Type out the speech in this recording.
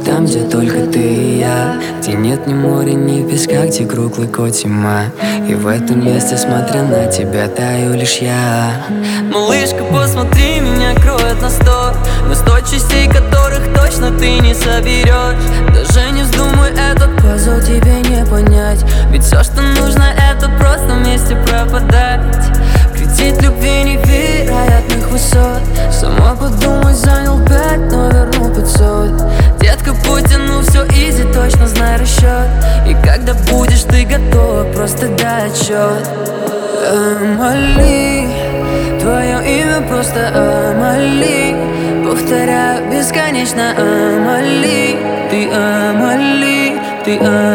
Там, где только ты и я, где нет ни моря, ни песка, где глубоко тьма. И в этом месте, смотря на тебя, таю лишь я. Малышка, посмотри, меня кроет на 100 частей, которых точно ты не соберешь. Даже не вздумай этот пазл тебе не понять, ведь все, что нужно, это просто вместе пропадать. Кредит любви невероятных высот. Сама подумай, занял 5, но верну 500. Детка, потяну все изи, точно знай расчет. И когда будешь ты готова, просто дай отчет. Амали, твое имя просто Амали. Повторяю бесконечно Амали. Ты Амали, ты Амали.